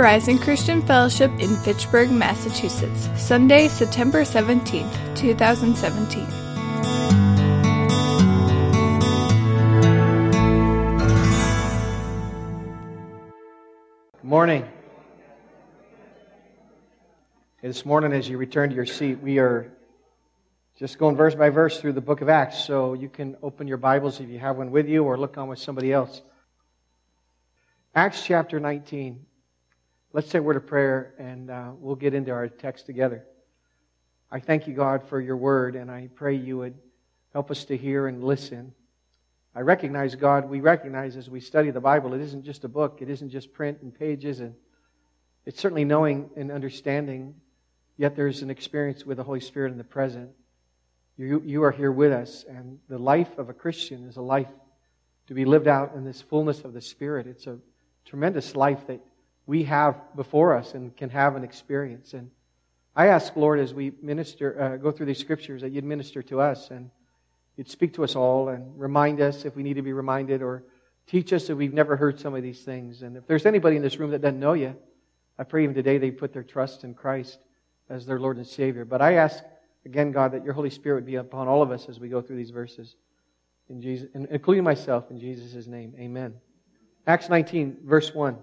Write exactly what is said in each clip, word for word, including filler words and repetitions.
Horizon Christian Fellowship in Fitchburg, Massachusetts, Sunday, September seventeenth, twenty seventeen. Good morning. This morning, as you return to your seat, we are just going verse by verse through the book of Acts, so you can open your Bibles if you have one with you or look on with somebody else. Acts chapter nineteen. Let's say a word of prayer and uh, we'll get into our text together. I thank you, God, for your word, and I pray you would help us to hear and listen. I recognize, God, we recognize as we study the Bible, it isn't just a book, it isn't just print and pages, and it's certainly knowing and understanding, yet there's an experience with the Holy Spirit in the present. You, you are here with us, and the life of a Christian is a life to be lived out in this fullness of the Spirit. It's a tremendous life that we have before us and can have an experience. And I ask, Lord, as we minister, uh, go through these scriptures, that you'd minister to us and you'd speak to us all and remind us if we need to be reminded, or teach us if we've never heard some of these things. And if there's anybody in this room that doesn't know you, I pray even today they put their trust in Christ as their Lord and Savior. But I ask, again, God, that your Holy Spirit would be upon all of us as we go through these verses, in Jesus, including myself, in Jesus' name. Amen. Acts nineteen, verse one.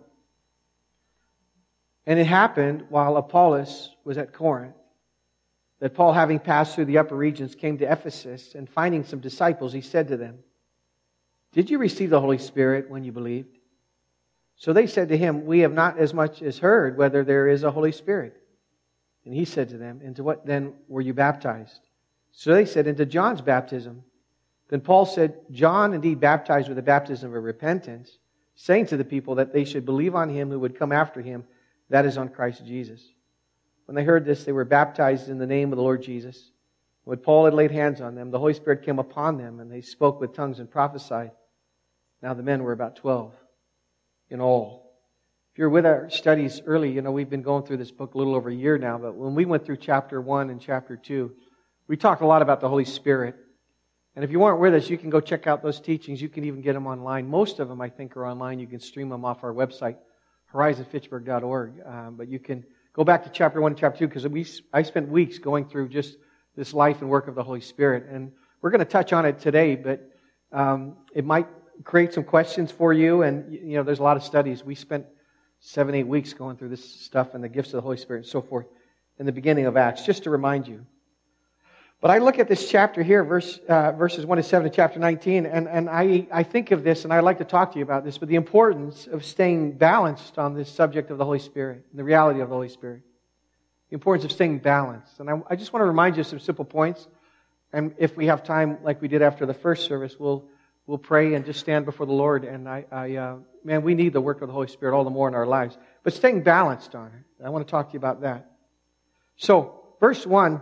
And it happened while Apollos was at Corinth, that Paul, having passed through the upper regions, came to Ephesus, and finding some disciples, he said to them, "Did you receive the Holy Spirit when you believed?" So they said to him, "We have not as much as heard whether there is a Holy Spirit." And he said to them, "Into what then were you baptized?" So they said, "Into John's baptism." Then Paul said, "John indeed baptized with the baptism of repentance, saying to the people that they should believe on him who would come after him, that is on Christ Jesus." When they heard this, they were baptized in the name of the Lord Jesus. When Paul had laid hands on them, the Holy Spirit came upon them, and they spoke with tongues and prophesied. Now the men were about twelve in all. If you're with our studies early, you know we've been going through this book a little over a year now, but when we went through chapter one and chapter two, we talked a lot about the Holy Spirit. And if you weren't with us, you can go check out those teachings. You can even get them online. Most of them, I think, are online. You can stream them off our website, horizon fitchburg dot org. Um, but you can go back to chapter one and chapter two, because we I spent weeks going through just this life and work of the Holy Spirit. And we're going to touch on it today, but um, it might create some questions for you. And, you know, there's a lot of studies. We spent seven, eight weeks going through this stuff and the gifts of the Holy Spirit and so forth in the beginning of Acts, just to remind you. But I look at this chapter here, verse, uh, verses one to seven of chapter nineteen, and, and I, I think of this, and I'd like to talk to you about this, but the importance of staying balanced on this subject of the Holy Spirit, the reality of the Holy Spirit. The importance of staying balanced. And I, I just want to remind you of some simple points, and if we have time, like we did after the first service, we'll we'll pray and just stand before the Lord, and I, I uh, man, we need the work of the Holy Spirit all the more in our lives. But staying balanced on it. I want to talk to you about that. So, verse one,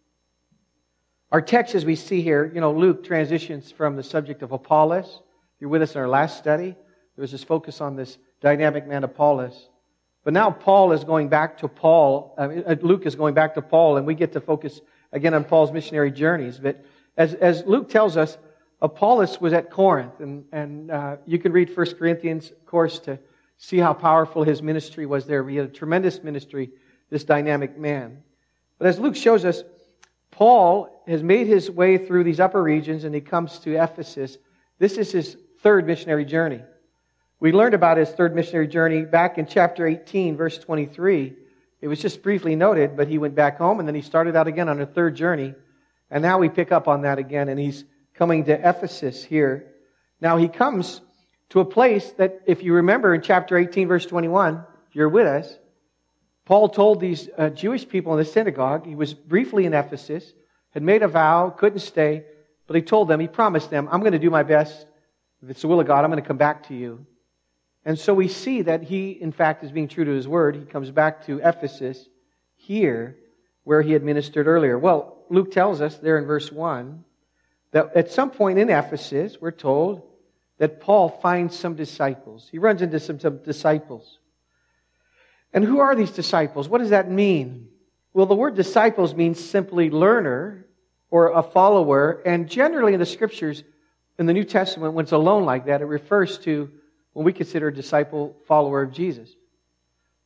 our text, as we see here, you know, Luke transitions from the subject of Apollos. If you're with us in our last study, there was this focus on this dynamic man Apollos. But now Paul is going back to Paul, uh, Luke is going back to Paul, and we get to focus again on Paul's missionary journeys. But as, as Luke tells us, Apollos was at Corinth, and, and uh, you can read First Corinthians, of course, to see how powerful his ministry was there. He had a tremendous ministry, this dynamic man. But as Luke shows us, Paul has made his way through these upper regions, and he comes to Ephesus. This is his third missionary journey. We learned about his third missionary journey back in chapter eighteen, verse twenty-three. It was just briefly noted, but he went back home, and then he started out again on a third journey. And now we pick up on that again, and he's coming to Ephesus here. Now he comes to a place that, if you remember in chapter eighteen, verse twenty-one, if you're with us, Paul told these uh, Jewish people in the synagogue, he was briefly in Ephesus, had made a vow, couldn't stay, but he told them, he promised them, I'm going to do my best. If it's the will of God, I'm going to come back to you. And so we see that he, in fact, is being true to his word. He comes back to Ephesus here, where he had ministered earlier. Well, Luke tells us there in verse one, that at some point in Ephesus, we're told that Paul finds some disciples. He runs into some, some disciples. And who are these disciples? What does that mean? Well, the word disciples means simply learner or a follower. And generally in the Scriptures, in the New Testament, when it's alone like that, it refers to when we consider a disciple, follower of Jesus.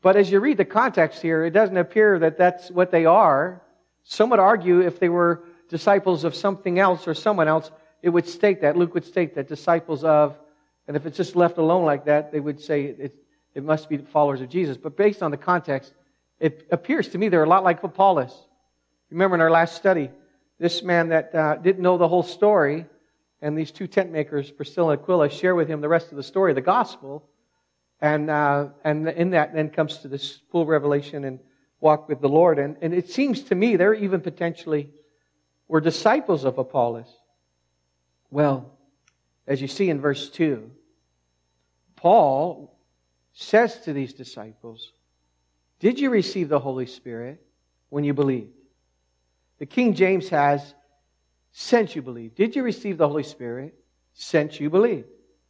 But as you read the context here, it doesn't appear that that's what they are. Some would argue if they were disciples of something else or someone else, it would state that. Luke would state that disciples of, and if it's just left alone like that, they would say it, it must be followers of Jesus. But based on the context, it appears to me they're a lot like Apollos. Remember in our last study, this man that uh, didn't know the whole story, and these two tent makers, Priscilla and Aquila, share with him the rest of the story, the gospel, and uh, and in that then comes to this full revelation and walk with the Lord. And, and it seems to me they're even potentially were disciples of Apollos. Well, as you see in verse two, Paul says to these disciples, did you receive the Holy Spirit when you believed? The King James has, since you believed. Did you receive the Holy Spirit since you believed?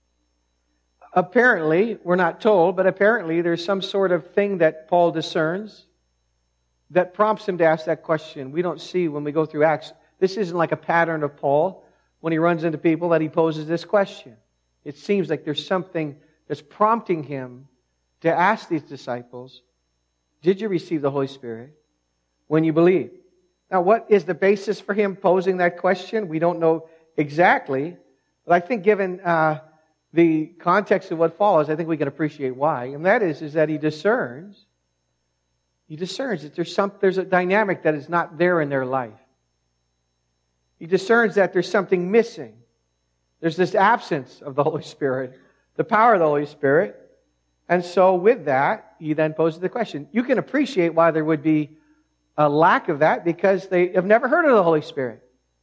Apparently, we're not told, but apparently there's some sort of thing that Paul discerns that prompts him to ask that question. We don't see when we go through Acts. This isn't like a pattern of Paul when he runs into people that he poses this question. It seems like there's something that's prompting him to ask these disciples, did you receive the Holy Spirit when you believed? Now, what is the basis for him posing that question? We don't know exactly, but I think given uh, the context of what follows, I think we can appreciate why. And that is, is that he discerns, he discerns that there's some, there's a dynamic that is not there in their life. He discerns that there's something missing. There's this absence of the Holy Spirit, the power of the Holy Spirit. And so with that, he then poses the question. You can appreciate why there would be a lack of that because they have never heard of the Holy Spirit.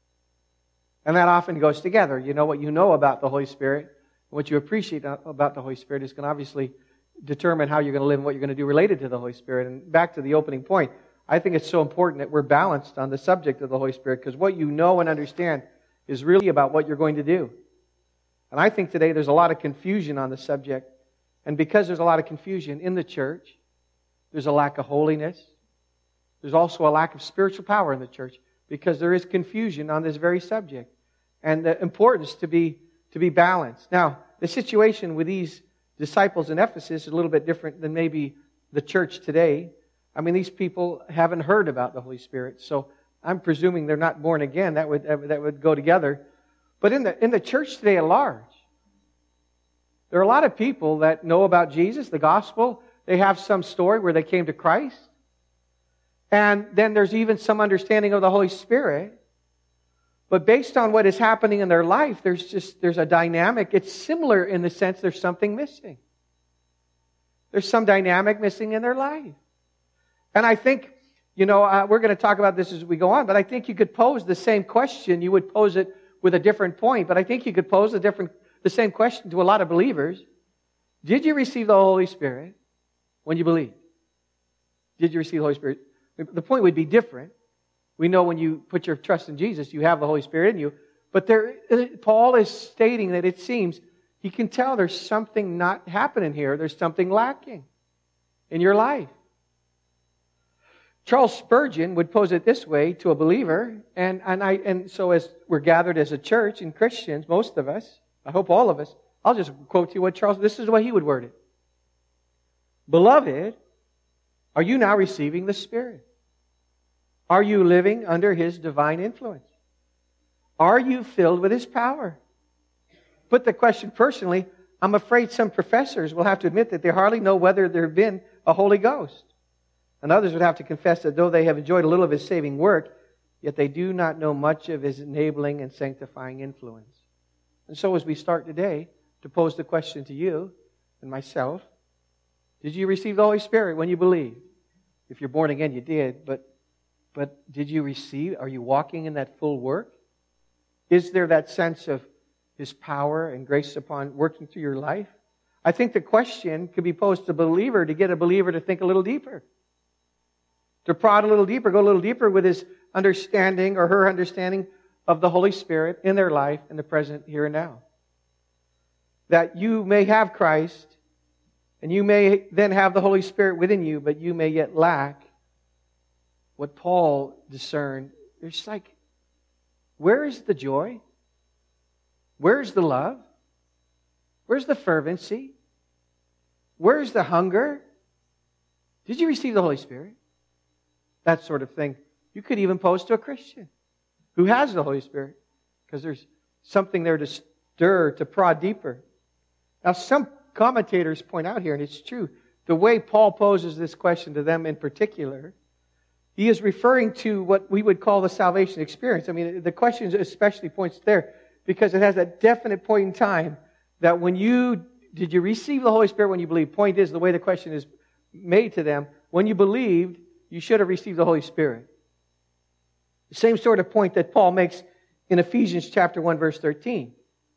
And that often goes together. You know what you know about the Holy Spirit, what you appreciate about the Holy Spirit is going to obviously determine how you're going to live and what you're going to do related to the Holy Spirit. And back to the opening point, I think it's so important that we're balanced on the subject of the Holy Spirit because what you know and understand is really about what you're going to do. And I think today there's a lot of confusion on the subject. And because there's a lot of confusion in the church, there's a lack of holiness. There's also a lack of spiritual power in the church because there is confusion on this very subject. And the importance to be to be balanced. Now, the situation with these disciples in Ephesus is a little bit different than maybe the church today. I mean, these people haven't heard about the Holy Spirit, so I'm presuming they're not born again. That would that would go together. But in the in the church today at large, there are a lot of people that know about Jesus, the gospel. They have some story where they came to Christ. And then there's even some understanding of the Holy Spirit. But based on what is happening in their life, there's just there's a dynamic. It's similar in the sense there's something missing. There's some dynamic missing in their life. And I think, you know, uh, we're going to talk about this as we go on, but I think you could pose the same question. You would pose it with a different point, but I think you could pose a different, the same question to a lot of believers. Did you receive the Holy Spirit when you believed? Did you receive the Holy Spirit? The point would be different. We know when you put your trust in Jesus, you have the Holy Spirit in you. But there, Paul is stating that it seems he can tell there's something not happening here. There's something lacking in your life. Charles Spurgeon would pose it this way to a believer, and, and I and so as we're gathered as a church and Christians, most of us, I hope all of us, I'll just quote to you what Charles, this is the way he would word it. Beloved, are you now receiving the Spirit? Are you living under His divine influence? Are you filled with His power? Put the question personally, I'm afraid some professors will have to admit that they hardly know whether there have been a Holy Ghost. And others would have to confess that though they have enjoyed a little of His saving work, yet they do not know much of His enabling and sanctifying influence. And so as we start today, to pose the question to you and myself, did you receive the Holy Spirit when you believed? If you're born again, you did, but but did you receive? Are you walking in that full work? Is there that sense of His power and grace upon working through your life? I think the question could be posed to a believer to get a believer to think a little deeper. To prod a little deeper, go a little deeper with his understanding or her understanding of the Holy Spirit in their life in the present here and now. That you may have Christ, and you may then have the Holy Spirit within you, but you may yet lack what Paul discerned. There's like, where is the joy? Where's the love? Where's the fervency? Where's the hunger? Did you receive the Holy Spirit? That sort of thing. You could even pose to a Christian who has the Holy Spirit, because there's something there to stir, to prod deeper. Now, some commentators point out here, and it's true, the way Paul poses this question to them in particular, he is referring to what we would call the salvation experience. I mean, the question especially points there because it has that definite point in time that when you, did you receive the Holy Spirit when you believed? Point is, the way the question is made to them, when you believed, you should have received the Holy Spirit. The same sort of point that Paul makes in Ephesians chapter one, verse thirteen.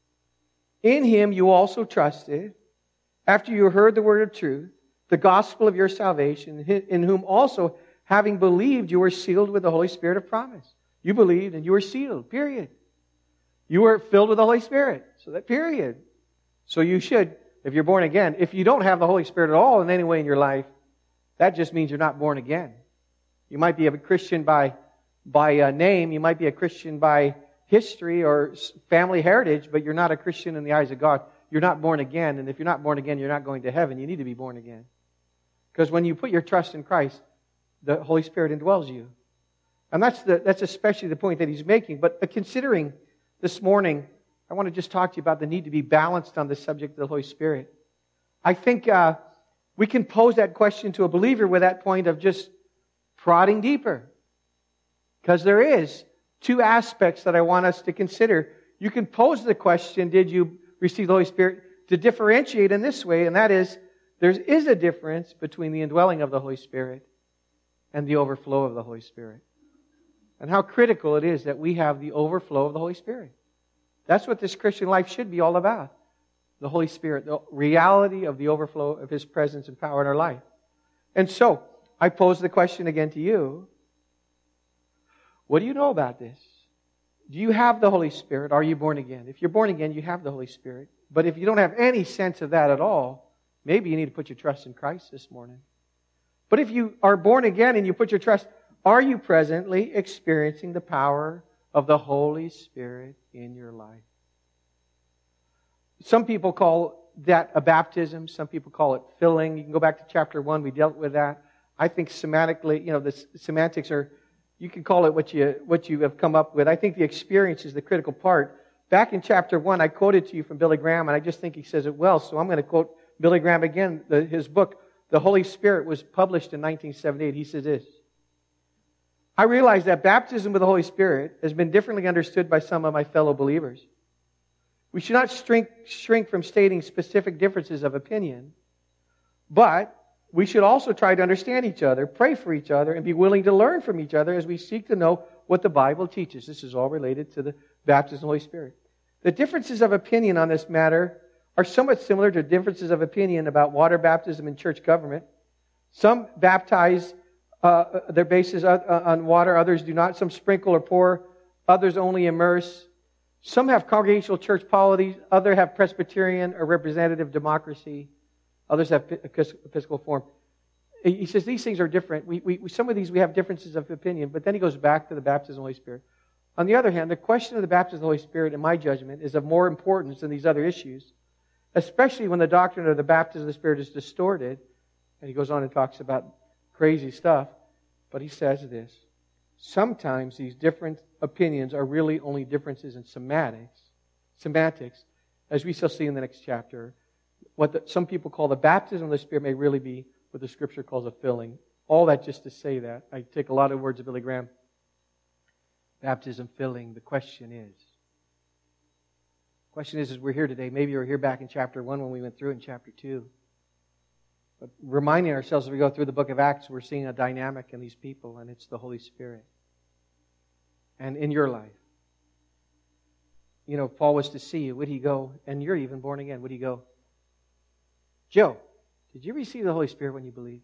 In Him you also trusted, after you heard the word of truth, the gospel of your salvation, in whom also, having believed, you were sealed with the Holy Spirit of promise. You believed and you were sealed, period. You were filled with the Holy Spirit, so that period. So you should, if you're born again, if you don't have the Holy Spirit at all in any way in your life, that just means you're not born again. You might be a Christian by, by uh, name, you might be a Christian by history or family heritage, but you're not a Christian in the eyes of God. You're not born again, and if you're not born again, you're not going to heaven. You need to be born again. Because when you put your trust in Christ, the Holy Spirit indwells you. And that's the, that's especially the point that he's making. But considering this morning, I want to just talk to you about the need to be balanced on the subject of the Holy Spirit. I think uh, we can pose that question to a believer with that point of just prodding deeper. Because there is two aspects that I want us to consider. You can pose the question, did you receive the Holy Spirit, to differentiate in this way, and that is, there is a difference between the indwelling of the Holy Spirit and the overflow of the Holy Spirit. And how critical it is that we have the overflow of the Holy Spirit. That's what this Christian life should be all about. The Holy Spirit, the reality of the overflow of His presence and power in our life. And so, I pose the question again to you. What do you know about this? Do you have the Holy Spirit? Are you born again? If you're born again, you have the Holy Spirit. But if you don't have any sense of that at all, maybe you need to put your trust in Christ this morning. But if you are born again and you put your trust, are you presently experiencing the power of the Holy Spirit in your life? Some people call that a baptism. Some people call it filling. You can go back to chapter one. We dealt with that. I think semantically, you know, the semantics are, you can call it what you what you have come up with. I think the experience is the critical part. Back in chapter one, I quoted to you from Billy Graham, and I just think he says it well, so I'm going to quote Billy Graham again. The, his book, The Holy Spirit, was published in nineteen seventy-eight. He says this: I realize that baptism with the Holy Spirit has been differently understood by some of my fellow believers. We should not shrink, shrink from stating specific differences of opinion, but we should also try to understand each other, pray for each other, and be willing to learn from each other as we seek to know what the Bible teaches. This is all related to the baptism of the Holy Spirit. The differences of opinion on this matter are somewhat similar to differences of opinion about water baptism and church government. Some baptize uh, their bases on water, others do not. Some sprinkle or pour, others only immerse. Some have congregational church polity, others have Presbyterian or representative democracy. Others have Episcopal form. He says these things are different. We, we, some of these we have differences of opinion, but then he goes back to the baptism of the Holy Spirit. On the other hand, the question of the baptism of the Holy Spirit, in my judgment, is of more importance than these other issues, especially when the doctrine of the baptism of the Spirit is distorted. And he goes on and talks about crazy stuff. But he says this: sometimes these different opinions are really only differences in semantics, semantics, as we shall see in the next chapter. What the, some people call the baptism of the Spirit may really be what the Scripture calls a filling. All that just to say that. I take a lot of words of Billy Graham. Baptism, filling. The question is, the question is, as we're here today, maybe you were here back in chapter one when we went through it in chapter two. But reminding ourselves as we go through the book of Acts, we're seeing a dynamic in these people, and it's the Holy Spirit. And in your life, you know, if Paul was to see you, would he go, and you're even born again, would he go, Joe, did you receive the Holy Spirit when you believed?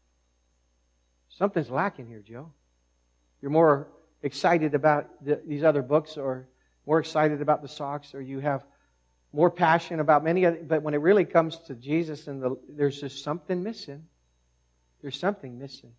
Something's lacking here, Joe. You're more excited about the, these other books, or more excited about the socks, or you have more passion about many other, but when it really comes to Jesus, and the, there's just something missing. There's something missing.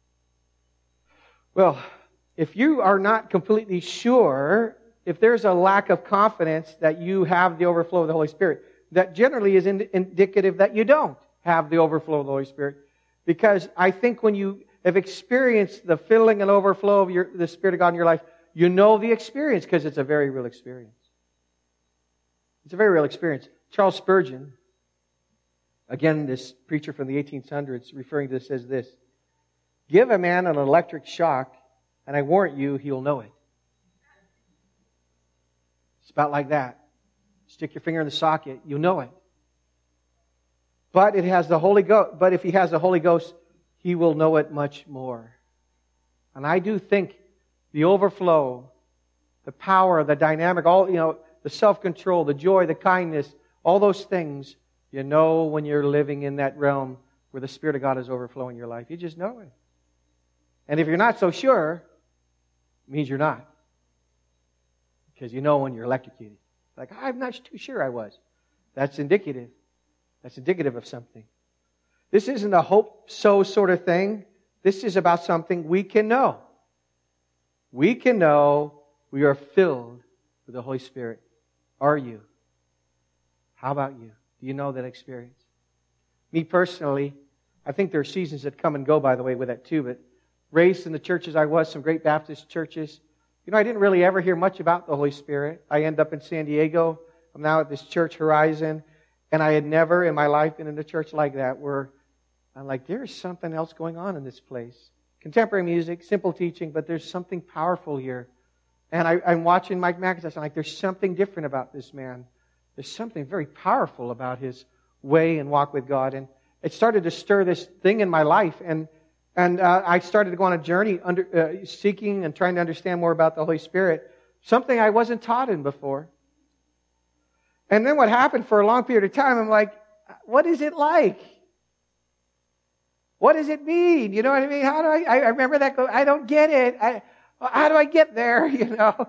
Well, if you are not completely sure, if there's a lack of confidence that you have the overflow of the Holy Spirit, that generally is ind- indicative that you don't have the overflow of the Holy Spirit. Because I think when you have experienced the filling and overflow of your, the Spirit of God in your life, you know the experience because it's a very real experience. It's a very real experience. Charles Spurgeon, again, this preacher from the eighteen hundreds, referring to this, says this: give a man an electric shock, and I warrant you, he'll know it. It's about like that. Stick your finger in the socket, you'll know it. But it has the Holy Ghost. But if he has the Holy Ghost, he will know it much more. And I do think the overflow, the power, the dynamic, all, you know, the self-control, the joy, the kindness, all those things, you know when you're living in that realm where the Spirit of God is overflowing your life. You just know it. And if you're not so sure, it means you're not. Because you know when you're electrocuted. Like, I'm not too sure I was. That's indicative. That's indicative of something. This isn't a hope-so sort of thing. This is about something we can know. We can know we are filled with the Holy Spirit. Are you? How about you? Do you know that experience? Me personally, I think there are seasons that come and go, by the way, with that too, but raised in the churches I was, some great Baptist churches, you know, I didn't really ever hear much about the Holy Spirit. I end up in San Diego. I'm now at this church, Horizon, and I had never in my life been in a church like that where I'm like, there's something else going on in this place. Contemporary music, simple teaching, but there's something powerful here. And I, I'm watching Mike McIntosh. I'm like, there's something different about this man. There's something very powerful about his way and walk with God. And it started to stir this thing in my life. And and uh, I started to go on a journey under, uh, seeking and trying to understand more about the Holy Spirit. Something I wasn't taught in before. And then what happened for a long period of time, I'm like, what is it like? What does it mean? You know what I mean? How do I, I remember that, I don't get it. I, how do I get there? You know?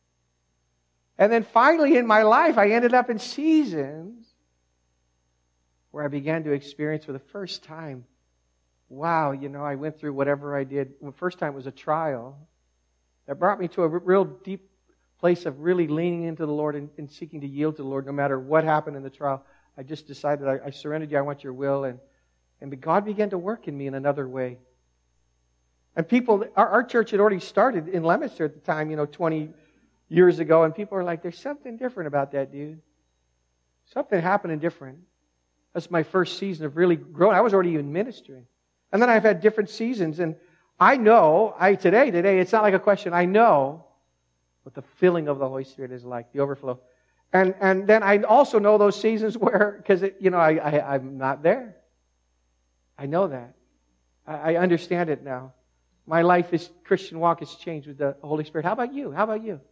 And then finally in my life, I ended up in seasons where I began to experience for the first time, wow, you know, I went through whatever I did. The first time was a trial that brought me to a real deep place of really leaning into the Lord and, and seeking to yield to the Lord no matter what happened in the trial. I just decided I, I surrendered you. I want your will. And, and God began to work in me in another way. And people, our, our church had already started in Leominster at the time, you know, twenty years ago. And people are like, there's something different about that dude. Something happening different. That's my first season of really growing. I was already even ministering. And then I've had different seasons. And I know, I today, today, it's not like a question. I know what the filling of the Holy Spirit is like, the overflow. And and then I also know those seasons where, because, you know, I, I, I'm not there. I know that. I, I understand it now. My life, is Christian walk has changed with the Holy Spirit. How about you? How about you?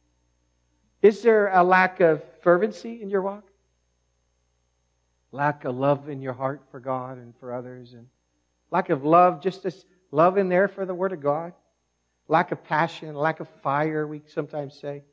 Is there a lack of fervency in your walk? Lack of love in your heart for God and for others? And lack of love, just this love in there for the Word of God? Lack of passion, lack of fire, we sometimes say.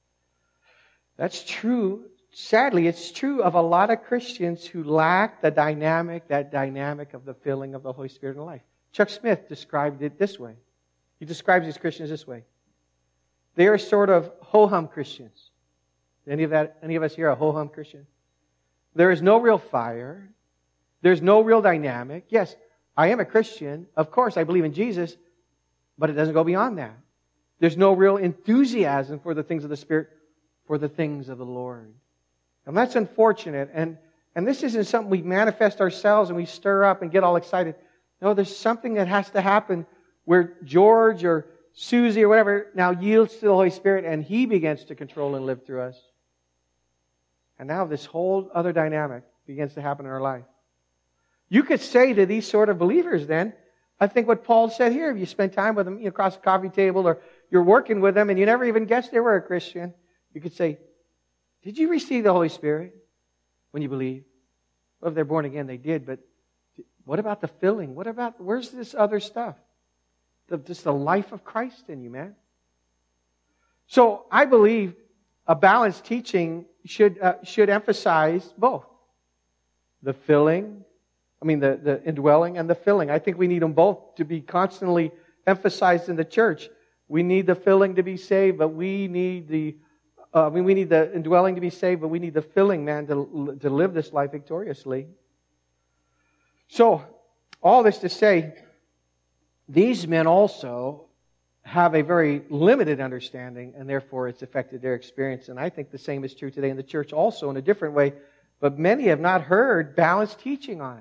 That's true. Sadly, it's true of a lot of Christians who lack the dynamic, that dynamic of the filling of the Holy Spirit in life. Chuck Smith described it this way. He describes these Christians this way. They are sort of ho-hum Christians. Any of that? Any of us here a ho-hum Christian? There is no real fire. There's no real dynamic. Yes, I am a Christian. Of course, I believe in Jesus. But it doesn't go beyond that. There's no real enthusiasm for the things of the Spirit, for the things of the Lord. And that's unfortunate. And, and this isn't something we manifest ourselves and we stir up and get all excited. No, there's something that has to happen where George or Susie or whatever now yields to the Holy Spirit and He begins to control and live through us. And now this whole other dynamic begins to happen in our life. You could say to these sort of believers then, I think what Paul said here, if you spend time with them, you know, across the coffee table, or you're working with them and you never even guessed they were a Christian, you could say, did you receive the Holy Spirit when you believe? Well, if they're born again, they did, but what about the filling? What about, where's this other stuff? The, just the life of Christ in you, man. So I believe a balanced teaching should uh, should emphasize both the filling, I mean, the, the indwelling and the filling. I think we need them both to be constantly emphasized in the church. We need the filling to be saved, but we need the, uh, I mean, we need the indwelling to be saved, but we need the filling, man, to, to live this life victoriously. So, all this to say, these men also have a very limited understanding, and therefore it's affected their experience. And I think the same is true today in the church also in a different way. But many have not heard balanced teaching on it.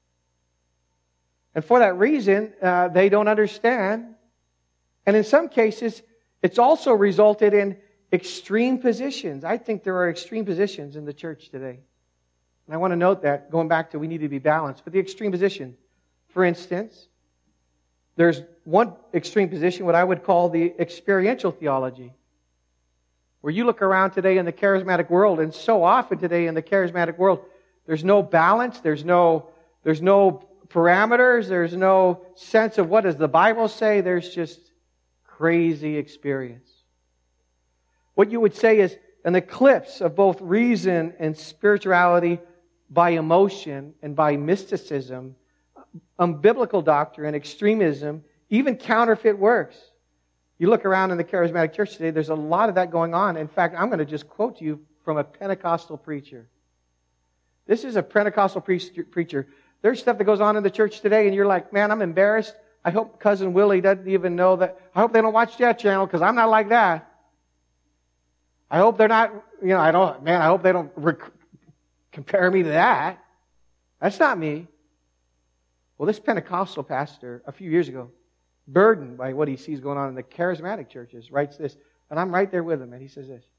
And for that reason, uh, they don't understand. And in some cases, it's also resulted in extreme positions. I think there are extreme positions in the church today. And I want to note that, going back to we need to be balanced. But the extreme position, for instance, there's one extreme position, what I would call the experiential theology. Where you look around today in the charismatic world, and so often today in the charismatic world, there's no balance, there's no, there's no parameters, there's no sense of what does the Bible say, there's just crazy experience. What you would say is an eclipse of both reason and spirituality by emotion and by mysticism, unbiblical doctrine, extremism, even counterfeit works. You look around in the charismatic church today, there's a lot of that going on. In fact, I'm going to just quote to you from a Pentecostal preacher. This is a Pentecostal pre- preacher. There's stuff that goes on in the church today, and you're like, man, I'm embarrassed. I hope Cousin Willie doesn't even know that. I hope they don't watch that channel, because I'm not like that. I hope they're not, you know, I don't, man, I hope they don't rec- compare me to that. That's not me. Well, this Pentecostal pastor, a few years ago, burdened by what he sees going on in the charismatic churches, writes this, and I'm right there with him, and he says this.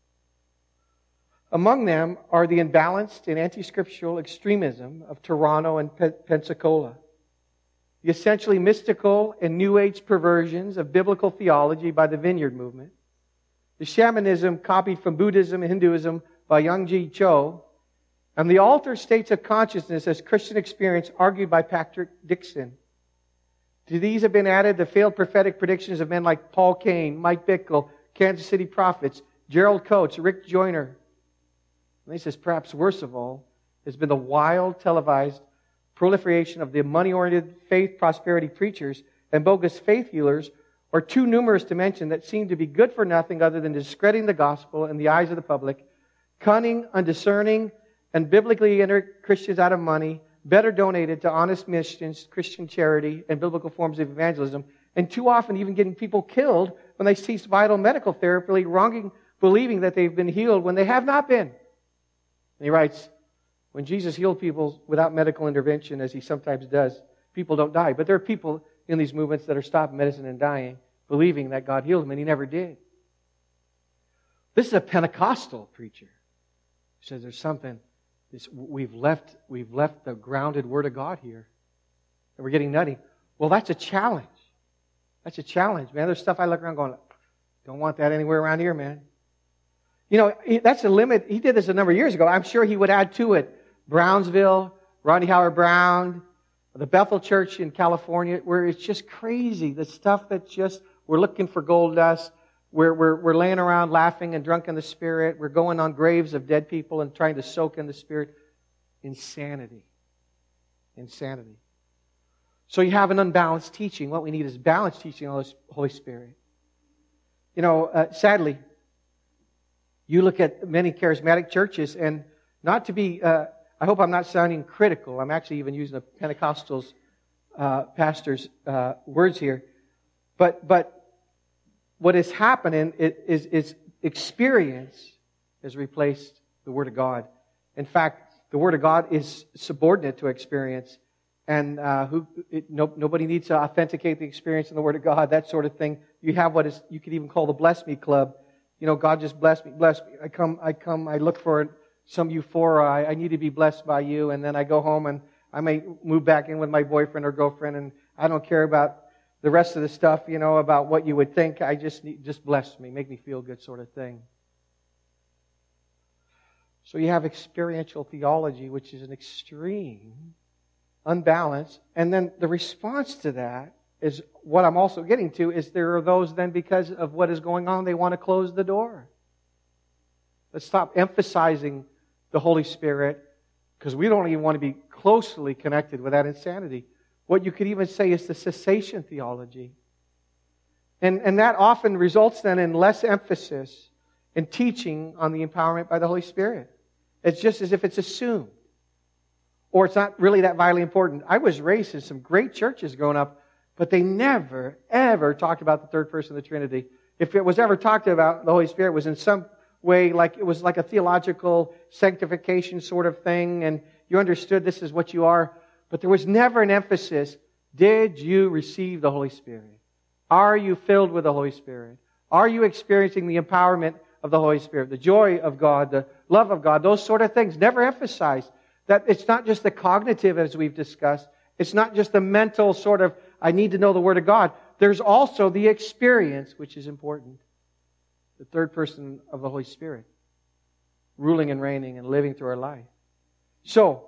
Among them are the imbalanced and anti-scriptural extremism of Toronto and Pe- Pensacola, the essentially mystical and New Age perversions of biblical theology by the Vineyard Movement, the shamanism copied from Buddhism and Hinduism by Young Ji Cho, and the altered states of consciousness as Christian experience argued by Patrick Dixon. To these have been added the failed prophetic predictions of men like Paul Cain, Mike Bickle, Kansas City Prophets, Gerald Coates, Rick Joyner. And he says, perhaps worst of all, has been the wild, televised proliferation of the money-oriented faith prosperity preachers and bogus faith healers, or too numerous to mention, that seem to be good for nothing other than discrediting the gospel in the eyes of the public, cunning, undiscerning, and biblically illiterate Christians out of money, better donated to honest missions, Christian charity, and biblical forms of evangelism, and too often even getting people killed when they cease vital medical therapy, wronging, believing that they've been healed when they have not been. And he writes, when Jesus healed people without medical intervention, as he sometimes does, people don't die. But there are people in these movements that are stopping medicine and dying, believing that God healed them, and he never did. This is a Pentecostal preacher who says there's something, this, we've left, we've left the grounded Word of God here, and we're getting nutty. Well, that's a challenge. That's a challenge, man. There's stuff I look around going, don't want that anywhere around here, man. You know, that's a limit. He did this a number of years ago. I'm sure he would add to it Brownsville, Rodney Howard Brown, the Bethel Church in California, where it's just crazy. The stuff that just, we're looking for gold dust. We're, we're, we're laying around laughing and drunk in the Spirit. We're going on graves of dead people and trying to soak in the Spirit. Insanity. Insanity. So you have an unbalanced teaching. What we need is balanced teaching of the Holy Spirit. You know, uh, sadly, you look at many charismatic churches, and not to be, uh, I hope I'm not sounding critical. I'm actually even using a Pentecostal's uh, pastor's uh, words here. But, but, what is happening is, is experience has replaced the Word of God. In fact, the Word of God is subordinate to experience. And uh, who it, no, nobody needs to authenticate the experience in the Word of God, that sort of thing. You have what is you could even call the Bless Me Club. You know, God just bless me, bless me. I come, I come, I look for some euphoria. I, I need to be blessed by you. And then I go home and I may move back in with my boyfriend or girlfriend, and I don't care about the rest of the stuff, you know, about what you would think. I just need, just bless me, make me feel good sort of thing. So you have experiential theology, which is an extreme, unbalanced. And then the response to that is what I'm also getting to, is there are those then, because of what is going on, they want to close the door. Let's stop emphasizing the Holy Spirit, because we don't even want to be closely connected with that insanity. What you could even say is the cessation theology. And, and that often results then in less emphasis in teaching on the empowerment by the Holy Spirit. It's just as if it's assumed. or it's not really that vitally important. I was raised in some great churches growing up, but they never, ever talked about the third person of the Trinity. If it was ever talked about, the Holy Spirit was in some way like, it was like a theological sanctification sort of thing, and you understood this is what you are, but there was never an emphasis, did you receive the Holy Spirit? Are you filled with the Holy Spirit? Are you experiencing the empowerment of the Holy Spirit, the joy of God, the love of God, those sort of things? Never emphasized. That it's not just the cognitive, as we've discussed. It's not just the mental sort of, I need to know the Word of God. There's also the experience, which is important. The third person of the Holy Spirit, ruling and reigning and living through our life. So,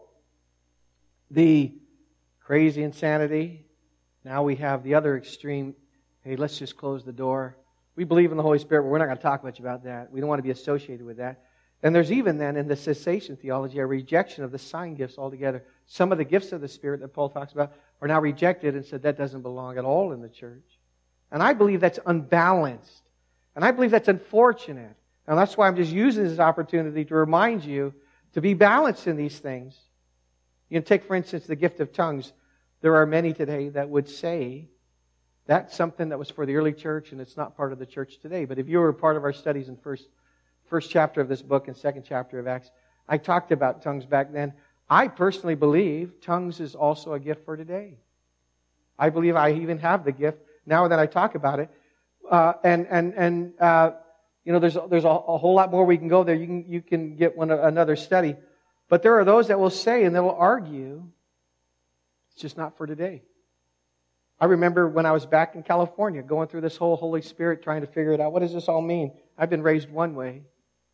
the crazy insanity. Now we have the other extreme. Hey, let's just close the door. We believe in the Holy Spirit, but we're not going to talk much about that. We don't want to be associated with that. And there's even then in the cessation theology a rejection of the sign gifts altogether. Some of the gifts of the Spirit that Paul talks about are now rejected and said that doesn't belong at all in the church. And I believe that's unbalanced. And I believe that's unfortunate. And that's why I'm just using this opportunity to remind you to be balanced in these things. You can take, for instance, the gift of tongues. There are many today that would say that's something that was for the early church and it's not part of the church today. But if you were part of our studies in first First chapter of this book and second chapter of Acts, I talked about tongues back then. I personally believe tongues is also a gift for today. I believe I even have the gift now that I talk about it. Uh, and and and uh, you know, there's there's a, a whole lot more we can go there. You can you can get one another study, but there are those that will say and they will argue it's just not for today. I remember when I was back in California going through this whole Holy Spirit, trying to figure it out. What does this all mean? I've been raised one way.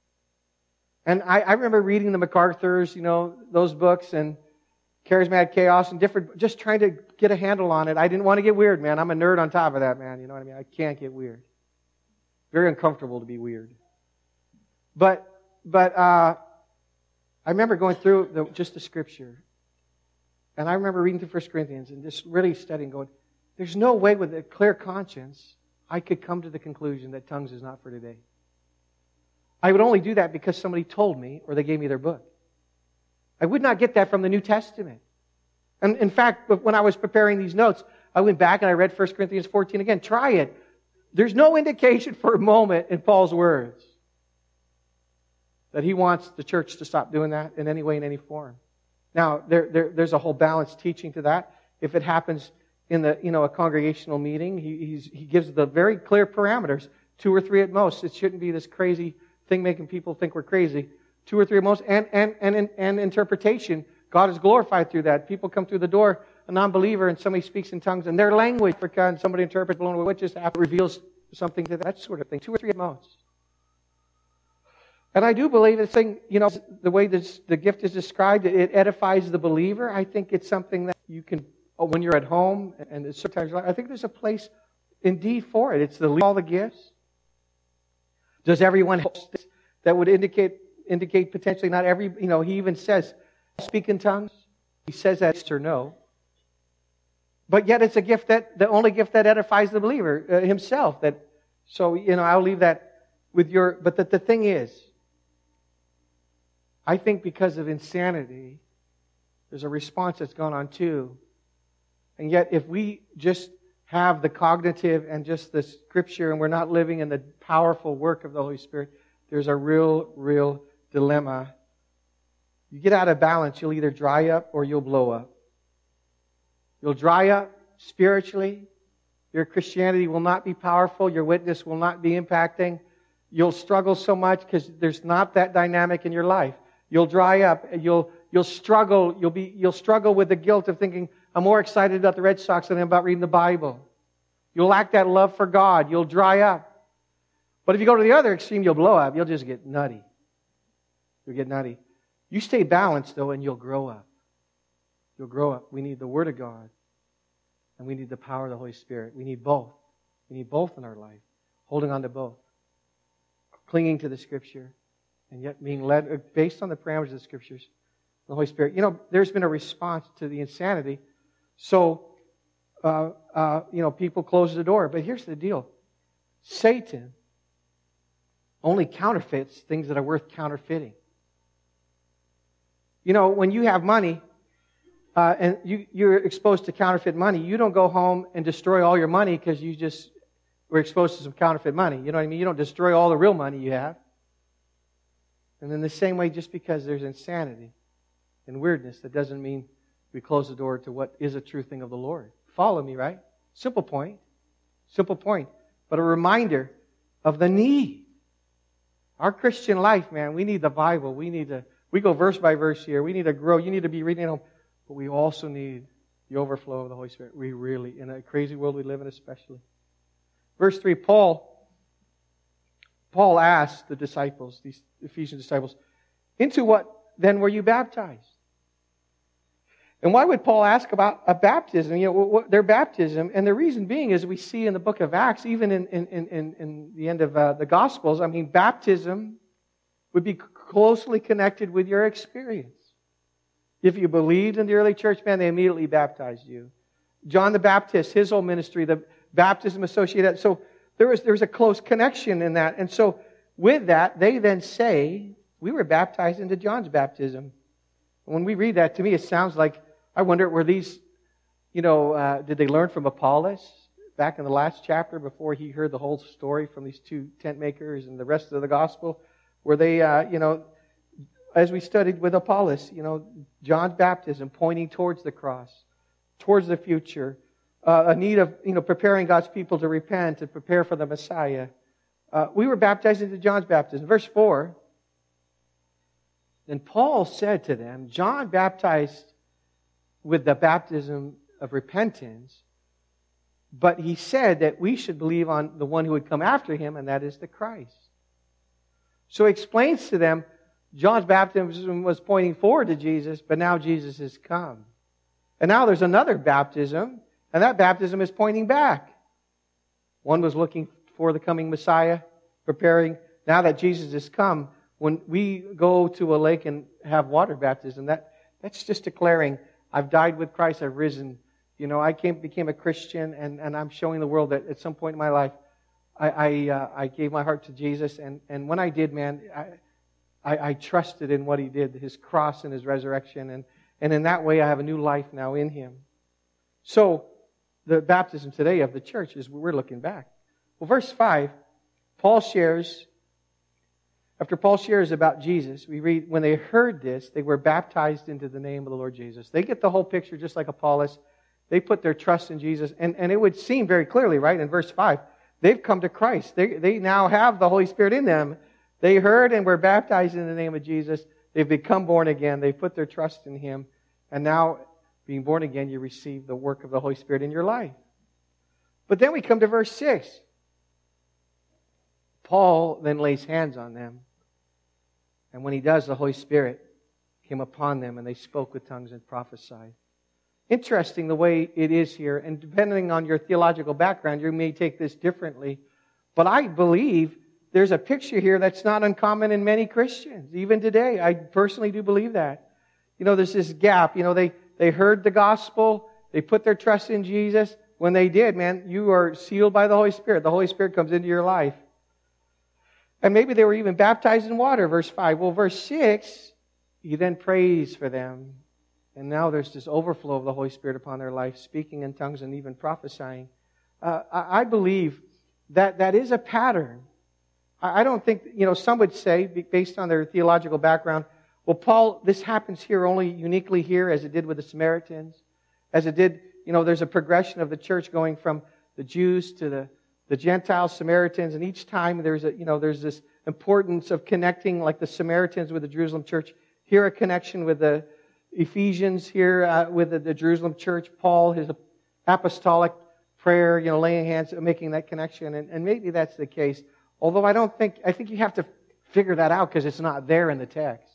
And I, I remember reading the MacArthur's, you know, those books and Charismatic Chaos and different, just trying to get a handle on it. I didn't want to get weird, man. I'm a nerd on top of that, man. You know what I mean? I can't get weird. Very uncomfortable to be weird. But, but, uh, I remember going through the, just the Scripture. And I remember reading through First Corinthians and just really studying, going, there's no way with a clear conscience I could come to the conclusion that tongues is not for today. I would only do that because somebody told me or they gave me their book. I would not get that from the New Testament. And in fact, when I was preparing these notes, I went back and I read First Corinthians fourteen again. Try it. There's no indication for a moment in Paul's words that he wants the church to stop doing that in any way, in any form. Now, there, there, there's a whole balanced teaching to that. If it happens in the, you know, a congregational meeting, he, he's, he gives the very clear parameters. Two or three at most. It shouldn't be this crazy thing making people think we're crazy. Two or three at most. And, and, and, and interpretation. God is glorified through that. People come through the door, a non-believer, and somebody speaks in tongues, and their language, and somebody interprets, blown away, what just happened, reveals something to that sort of thing. Two or three at most. And I do believe this thing, you know, the way this, the gift is described, it edifies the believer. I think it's something that you can, when you're at home, and sometimes, I think there's a place indeed for it. It's the all the gifts. Does everyone host this? That would indicate indicate potentially not every, you know, he even says, speak in tongues. He says that yes or no. But yet it's a gift that, the only gift that edifies the believer uh, himself. That, so, you know, I'll leave that with your, but the, the thing is, I think because of insanity, there's a response that's gone on too. And yet if we just have the cognitive and just the Scripture and we're not living in the powerful work of the Holy Spirit, there's a real, real dilemma. You get out of balance, you'll either dry up or you'll blow up. You'll dry up spiritually. Your Christianity will not be powerful. Your witness will not be impacting. You'll struggle so much because there's not that dynamic in your life. You'll dry up. You'll you'll struggle. You'll be you'll struggle with the guilt of thinking, I'm more excited about the Red Sox than I am about reading the Bible. You'll lack that love for God. You'll dry up. But if you go to the other extreme, you'll blow up. You'll just get nutty. You'll get nutty. You stay balanced, though, and you'll grow up. You'll grow up. We need the Word of God. And we need the power of the Holy Spirit. We need both. We need both in our life. Holding on to both. Clinging to the Scripture. And yet being led, based on the parameters of the Scriptures, the Holy Spirit. You know, there's been a response to the insanity. So, uh, uh, you know, people close the door. But here's the deal. Satan only counterfeits things that are worth counterfeiting. You know, when you have money uh, and you, you're exposed to counterfeit money, you don't go home and destroy all your money because you just were exposed to some counterfeit money. You know what I mean? You don't destroy all the real money you have. And in the same way, just because there's insanity and weirdness, that doesn't mean we close the door to what is a true thing of the Lord. Follow me, right? Simple point. Simple point. But a reminder of the need. Our Christian life, man, we need the Bible. We need to, we go verse by verse here. We need to grow. You need to be reading them. But we also need the overflow of the Holy Spirit. We really, in a crazy world we live in especially. Verse three, Paul, Paul asked the disciples, these Ephesian disciples, into what then were you baptized? And why would Paul ask about a baptism? You know, what, their baptism, and the reason being is we see in the book of Acts, even in, in, in, in the end of uh, the Gospels, I mean, baptism would be closely connected with your experience. If you believed in the early church, man, they immediately baptized you. John the Baptist, his whole ministry, the baptism associated. So there was, there was a close connection in that. And so with that, they then say, we were baptized into John's baptism. When we read that, to me, it sounds like, I wonder, were these, you know, uh, did they learn from Apollos back in the last chapter before he heard the whole story from these two tent makers and the rest of the gospel? Were they, uh, you know, as we studied with Apollos, you know, John's baptism pointing towards the cross, towards the future, uh, a need of, you know, preparing God's people to repent and prepare for the Messiah. Uh, we were baptized into John's baptism. Verse four, then Paul said to them, John baptized with the baptism of repentance, but he said that we should believe on the one who would come after him, and that is the Christ. So he explains to them, John's baptism was pointing forward to Jesus, but now Jesus has come. And now there's another baptism, and that baptism is pointing back. One was looking for the coming Messiah, preparing. Now that Jesus has come, when we go to a lake and have water baptism, that, that's just declaring, I've died with Christ, I've risen. You know, I came, became a Christian, and, and I'm showing the world that at some point in my life, I I, uh, I gave my heart to Jesus, and, and when I did, man, I, I, I trusted in what He did, His cross and His resurrection, and, and in that way I have a new life now in Him. So, the baptism today of the church is we're looking back. Well, verse five, Paul shares, after Paul shares about Jesus, we read, when they heard this, they were baptized into the name of the Lord Jesus. They get the whole picture just like Apollos. They put their trust in Jesus. And, and it would seem very clearly, right, in verse five, they've come to Christ. They, they now have the Holy Spirit in them. They heard and were baptized in the name of Jesus. They've become born again. They put their trust in Him. And now, being born again, you receive the work of the Holy Spirit in your life. But then we come to verse six. Paul then lays hands on them. And when he does, the Holy Spirit came upon them, and they spoke with tongues and prophesied. Interesting the way it is here, and depending on your theological background, you may take this differently. But I believe there's a picture here that's not uncommon in many Christians, even today. I personally do believe that. You know, there's this gap. You know, they, they heard the gospel, they put their trust in Jesus. When they did, man, you are sealed by the Holy Spirit. The Holy Spirit comes into your life. And maybe they were even baptized in water, verse five. Well, verse six, he then prays for them. And now there's this overflow of the Holy Spirit upon their life, speaking in tongues and even prophesying. Uh, I believe that that is a pattern. I don't think, you know, some would say, based on their theological background, well, Paul, this happens here only uniquely here, as it did with the Samaritans. As it did, you know, there's a progression of the church going from the Jews to the The Gentiles, Samaritans, and each time there's a, you know, there's this importance of connecting, like the Samaritans with the Jerusalem church. Here a connection with the Ephesians, here uh, with the, the Jerusalem church. Paul, his apostolic prayer, you know, laying hands, making that connection, and, and maybe that's the case. Although I don't think, I think you have to figure that out because it's not there in the text.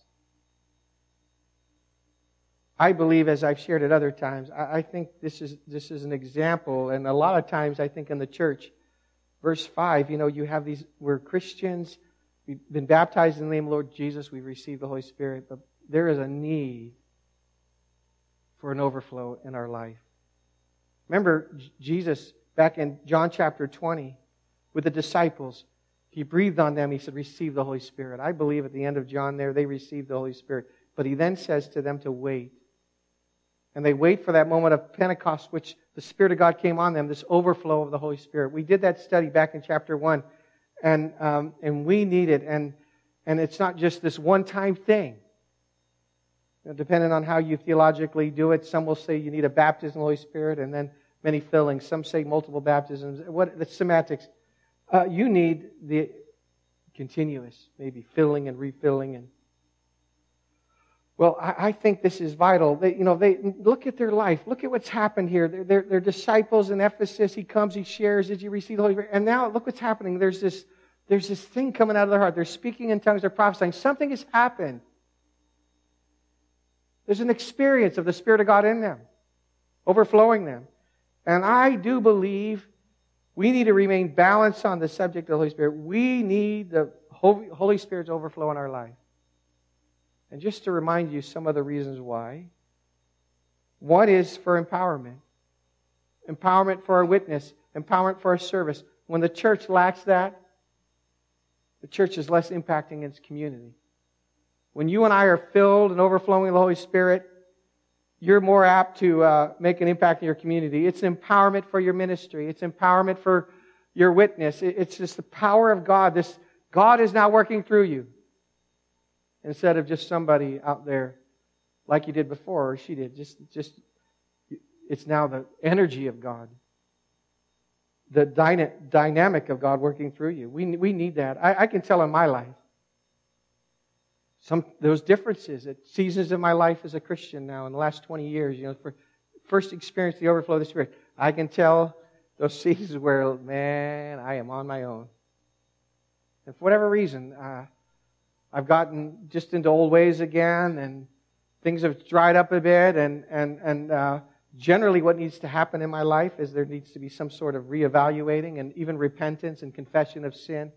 I believe, as I've shared at other times, I, I think this is this is an example, and a lot of times I think in the church. Verse five, you know, you have these, we're Christians, we've been baptized in the name of the Lord Jesus, we've received the Holy Spirit, but there is a need for an overflow in our life. Remember, Jesus, back in John chapter twenty, with the disciples, He breathed on them, He said, receive the Holy Spirit. I believe at the end of John there, they received the Holy Spirit. But He then says to them to wait. And they wait for that moment of Pentecost, which the Spirit of God came on them, this overflow of the Holy Spirit. We did that study back in chapter one, and um, and we need it. And and it's not just this one-time thing. You know, depending on how you theologically do it, some will say you need a baptism of the Holy Spirit, and then many fillings. Some say multiple baptisms. What the semantics? Uh, you need the continuous, maybe filling and refilling. And well, I, I think this is vital. They, you know, they look at their life. Look at what's happened here. They're, they're, they're disciples in Ephesus. He comes, he shares. Did you receive the Holy Spirit? And now look what's happening. There's this, there's this thing coming out of their heart. They're speaking in tongues. They're prophesying. Something has happened. There's an experience of the Spirit of God in them, overflowing them. And I do believe we need to remain balanced on the subject of the Holy Spirit. We need the Holy Spirit's overflow in our life. And just to remind you some of the reasons why. One is for empowerment. Empowerment for our witness. Empowerment for our service. When the church lacks that, the church is less impacting its community. When you and I are filled and overflowing with the Holy Spirit, you're more apt to uh, make an impact in your community. It's empowerment for your ministry. It's empowerment for your witness. It's just the power of God. This God is now working through you. Instead of just somebody out there like you did before or she did. Just, just it's now the energy of God. The dyna- dynamic of God working through you. We, we need that. I, I can tell in my life. Some those differences at seasons of my life as a Christian now in the last twenty years, you know, for first experience the overflow of the Spirit. I can tell those seasons where, man, I am on my own. And for whatever reason, uh, I've gotten just into old ways again, and things have dried up a bit, and and and uh, generally what needs to happen in my life is there needs to be some sort of reevaluating and even repentance and confession of sin.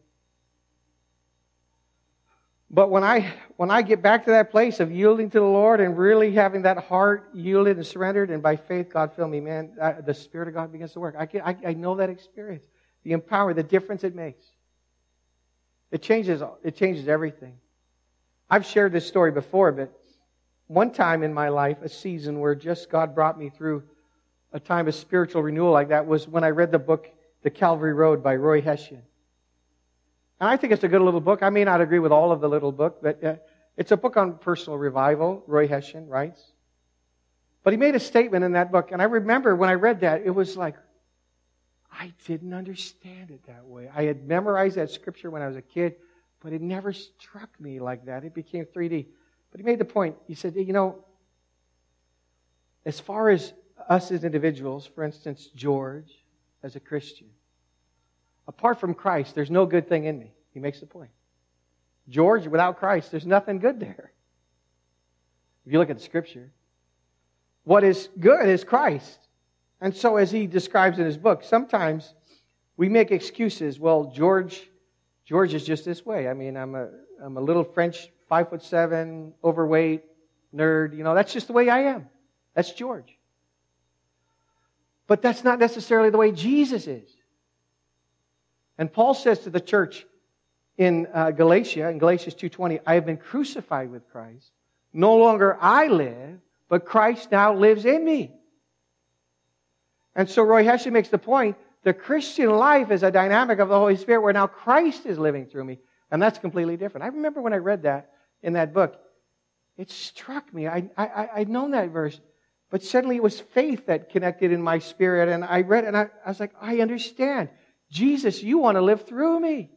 But when I when I get back to that place of yielding to the Lord and really having that heart yielded and surrendered, and by faith God fill me, man, I, the Spirit of God begins to work. I, can, I I know that experience, the empower, the difference it makes. It changes it changes everything. I've shared this story before, but one time in my life, a season where just God brought me through a time of spiritual renewal like that was when I read the book The Calvary Road by Roy Hession. And I think it's a good little book. I may not agree with all of the little book, but uh, it's a book on personal revival, Roy Hession writes. But he made a statement in that book, and I remember when I read that, it was like, I didn't understand it that way. I had memorized that scripture when I was a kid, but it never struck me like that. It became three D. But he made the point. He said, you know, as far as us as individuals, for instance, George, as a Christian, apart from Christ, there's no good thing in me. He makes the point. George, without Christ, there's nothing good there. If you look at the Scripture, what is good is Christ. And so as he describes in his book, sometimes we make excuses. Well, George, George is just this way. I mean, I'm a, I'm a little French, five foot seven, overweight, nerd. You know, that's just the way I am. That's George. But that's not necessarily the way Jesus is. And Paul says to the church in uh, Galatia, in Galatians two twenty, I have been crucified with Christ. No longer I live, but Christ now lives in me. And so Roy Hession makes the point, the Christian life is a dynamic of the Holy Spirit where now Christ is living through me. And that's completely different. I remember when I read that in that book, it struck me. I, I, I'd known that verse, but suddenly it was faith that connected in my spirit. And I read it and I, I was like, I understand. Jesus, you want to live through me.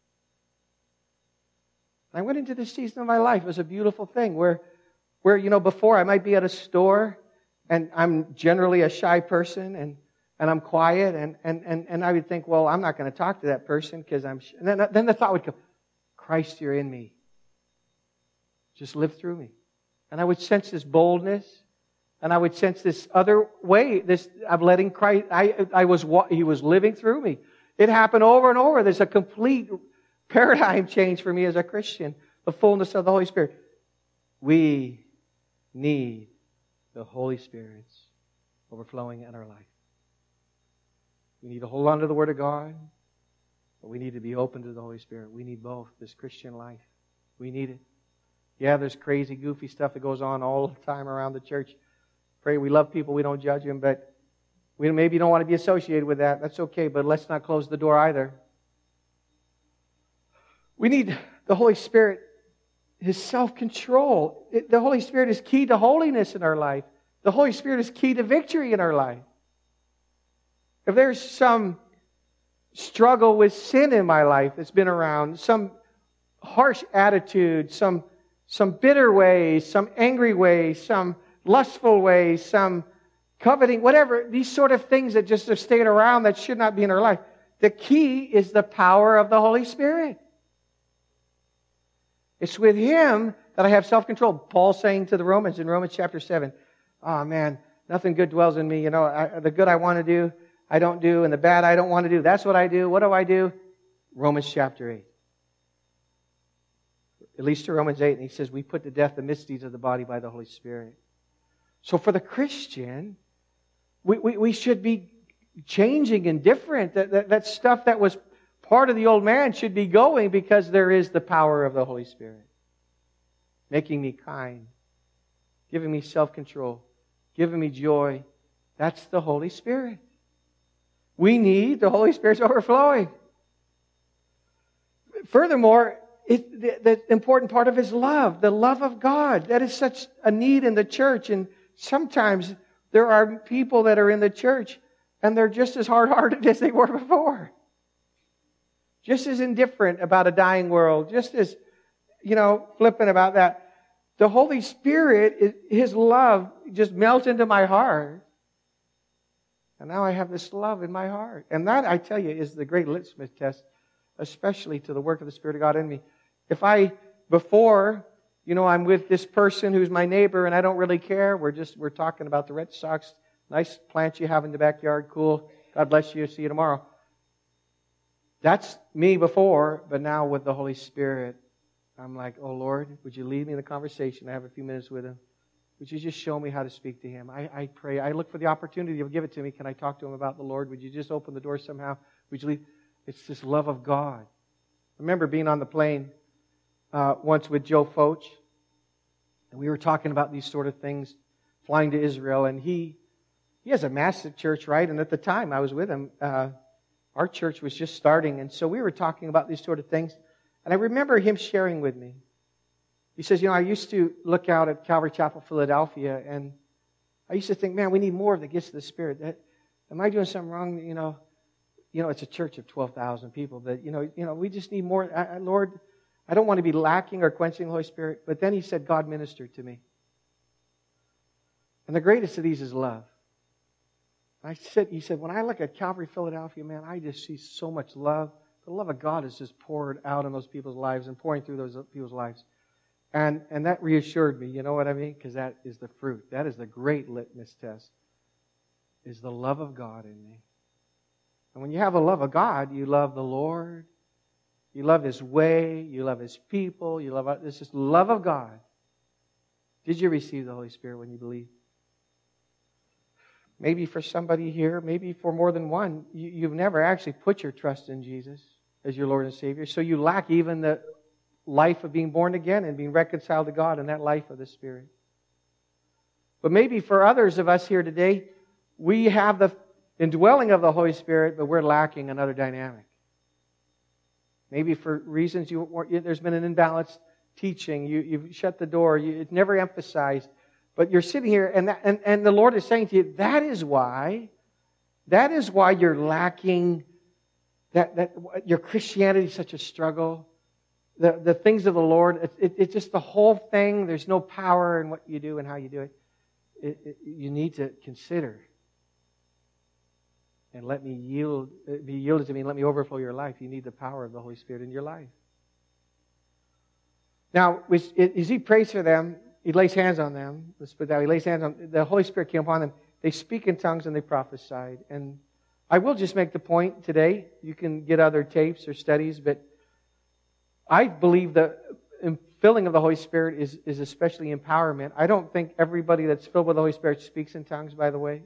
I went into this season of my life. It was a beautiful thing where, where, you know, before I might be at a store and I'm generally a shy person and, and I'm quiet and, and, and, and I would think, well, I'm not going to talk to that person because I'm, sh-. and then, then the thought would come, Christ, you're in me. Just live through me. And I would sense this boldness and I would sense this other way, this, I'm letting Christ, I, I was, He was living through me. It happened over and over. There's a complete paradigm change for me as a Christian. The fullness of the Holy Spirit. We need the Holy Spirit's overflowing in our life. We need to hold on to the Word of God, but we need to be open to the Holy Spirit. We need both, this Christian life. We need it. Yeah, there's crazy, goofy stuff that goes on all the time around the church. Pray we love people, we don't judge them, but we maybe don't want to be associated with that. That's okay, but let's not close the door either. We need the Holy Spirit, His self-control. It, the Holy Spirit is key to holiness in our life. The Holy Spirit is key to victory in our life. If there's some struggle with sin in my life that's been around, some harsh attitude, some, some bitter ways, some angry ways, some lustful ways, some coveting, whatever, these sort of things that just are staying around that should not be in our life. The key is the power of the Holy Spirit. It's with Him that I have self-control. Paul's saying to the Romans in Romans chapter seven, oh man, nothing good dwells in me. You know, I, the good I want to do, I don't do, and the bad I don't want to do, that's what I do. What do I do? Romans chapter eight. At least to Romans eight, and he says, we put to death the misdeeds of the body by the Holy Spirit. So for the Christian, we, we, we should be changing and different. That, that, that stuff that was part of the old man should be going because there is the power of the Holy Spirit. Making me kind. Giving me self-control. Giving me joy. That's the Holy Spirit. We need the Holy Spirit's overflowing. Furthermore, it, the, the important part of His love, the love of God. That is such a need in the church. And sometimes there are people that are in the church and they're just as hard-hearted as they were before. Just as indifferent about a dying world. Just as, you know, flippant about that. The Holy Spirit, His love just melts into my heart. And now I have this love in my heart. And that, I tell you, is the great litmus test, especially to the work of the Spirit of God in me. If I, before, you know, I'm with this person who's my neighbor and I don't really care. We're just, we're talking about the Red Sox. Nice plants you have in the backyard. Cool. God bless you. See you tomorrow. That's me before, but now with the Holy Spirit, I'm like, oh Lord, would you lead me in the conversation? I have a few minutes with Him. Would you just show me how to speak to Him? I, I pray. I look for the opportunity. You'll give it to me. Can I talk to Him about the Lord? Would you just open the door somehow? Would you lead? It's this love of God. I remember being on the plane uh, once with Joe Foch, and we were talking about these sort of things, flying to Israel, and he he has a massive church, right? And at the time I was with him, uh, our church was just starting, and so we were talking about these sort of things, and I remember him sharing with me. He says, you know, I used to look out at Calvary Chapel, Philadelphia, and I used to think, man, we need more of the gifts of the Spirit. That, am I doing something wrong? You know, you know, it's a church of twelve thousand people. That you know, you know, we just need more. I, I, Lord, I don't want to be lacking or quenching the Holy Spirit. But then he said, God ministered to me, and the greatest of these is love. I said, he said, when I look at Calvary, Philadelphia, man, I just see so much love. The love of God is just poured out in those people's lives and pouring through those people's lives. And and that reassured me, you know what I mean? Because that is the fruit. That is the great litmus test, is the love of God in me. And when you have the love of God, you love the Lord. You love His way. You love His people. You love, this is love of God. Did you receive the Holy Spirit when you believed? Maybe for somebody here, maybe for more than one, you, you've never actually put your trust in Jesus as your Lord and Savior. So you lack even the life of being born again and being reconciled to God and that life of the Spirit. But maybe for others of us here today, we have the indwelling of the Holy Spirit, but we're lacking another dynamic. Maybe for reasons you there's been an imbalanced teaching, you, you've shut the door, you, it's never emphasized, but you're sitting here and, that, and and the Lord is saying to you, that is why, that is why you're lacking, that, that your Christianity is such a struggle. The, the things of the Lord, it, it, it's just the whole thing. There's no power in what you do and how you do it. It, it. You need to consider and let me yield, be yielded to me and let me overflow your life. You need the power of the Holy Spirit in your life. Now, as He prays for them, He lays hands on them. Let's put that. He lays hands on the Holy Spirit came upon them. They speak in tongues and they prophesied. And I will just make the point today. You can get other tapes or studies, but I believe the filling of the Holy Spirit is, is especially empowerment. I don't think everybody that's filled with the Holy Spirit speaks in tongues, by the way.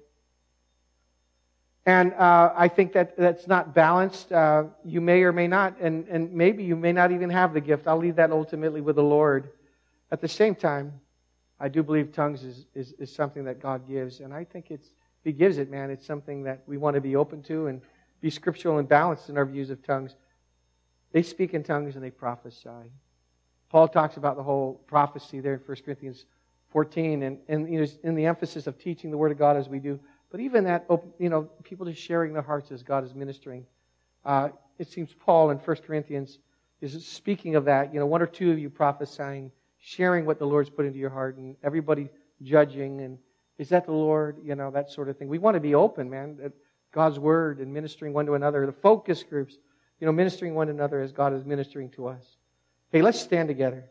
And uh, I think that that's not balanced. Uh, you may or may not, and, and maybe you may not even have the gift. I'll leave that ultimately with the Lord. At the same time, I do believe tongues is, is, is something that God gives. And I think it's, if He gives it, man, it's something that we want to be open to and be scriptural and balanced in our views of tongues. They speak in tongues and they prophesy. Paul talks about the whole prophecy there in First Corinthians fourteen, and, and you know, in the emphasis of teaching the Word of God as we do. But even that, you know, people just sharing their hearts as God is ministering. Uh, it seems Paul in First Corinthians is speaking of that. You know, one or two of you prophesying, sharing what the Lord's put into your heart, and everybody judging, and is that the Lord? You know, that sort of thing. We want to be open, man, at God's Word and ministering one to another. The focus groups, you know, ministering one to another as God is ministering to us. Hey, let's stand together.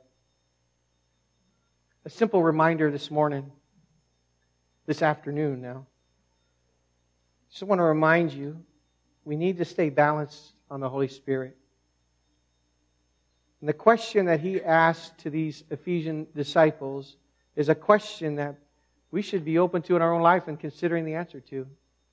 A simple reminder this morning, this afternoon now. Just want to remind you, we need to stay balanced on the Holy Spirit. And the question that he asked to these Ephesian disciples is a question that we should be open to in our own life and considering the answer to.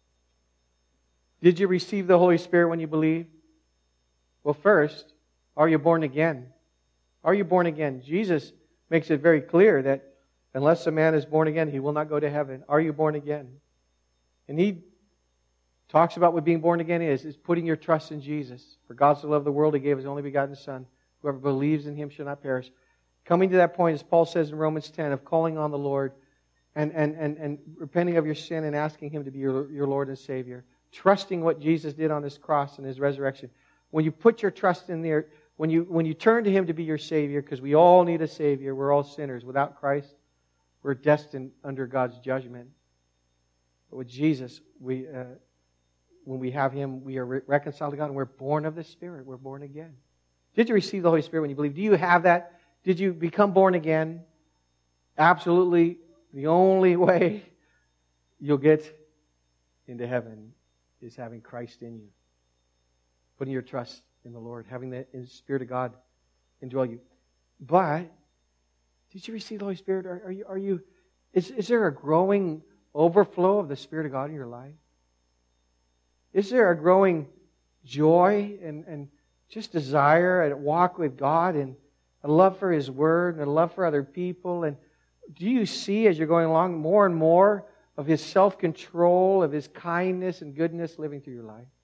Did you receive the Holy Spirit when you believed? Well, first, are you born again? Are you born again? Jesus makes it very clear that unless a man is born again, he will not go to heaven. Are you born again? And he talks about what being born again is, is putting your trust in Jesus. For God so loved the world, He gave His only begotten Son. Whoever believes in Him shall not perish. Coming to that point, as Paul says in Romans ten, of calling on the Lord and, and, and, and repenting of your sin and asking Him to be your, your Lord and Savior. Trusting what Jesus did on His cross and His resurrection. When you put your trust in there, when you, when you turn to Him to be your Savior, because we all need a Savior, we're all sinners. Without Christ, we're destined under God's judgment. But with Jesus, we... Uh, When we have Him, we are re- reconciled to God, and we're born of the Spirit. We're born again. Did you receive the Holy Spirit when you believed? Do you have that? Did you become born again? Absolutely, the only way you'll get into heaven is having Christ in you. Putting your trust in the Lord, having the Spirit of God indwell you. But, did you receive the Holy Spirit? Are, are you, are you, is, is there a growing overflow of the Spirit of God in your life? Is there a growing joy and, and just desire and walk with God and a love for His Word and a love for other people? And do you see as you're going along more and more of His self-control, of His kindness and goodness living through your life?